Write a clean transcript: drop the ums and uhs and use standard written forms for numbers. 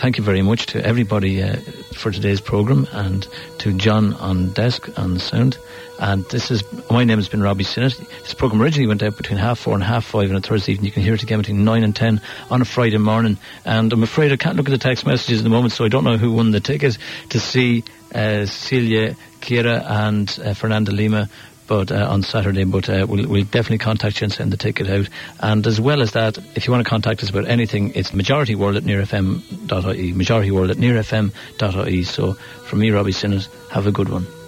thank you very much to everybody for today's programme, and to John on desk on sound. And my name has been Robbie Sinnott. This programme originally went out between 4:30 and 5:30 on a Thursday evening. You can hear it again between 9 and 10 on a Friday morning. And I'm afraid I can't look at the text messages at the moment, so I don't know who won the ticket to see Celia, Kira and Fernanda Lima on Saturday, but we'll definitely contact you and send the ticket out. And as well as that, if you want to contact us about anything, it's majorityworld@nearfm.ie, majorityworld@nearfm.ie. So from me, Robbie Sinnott, have a good one.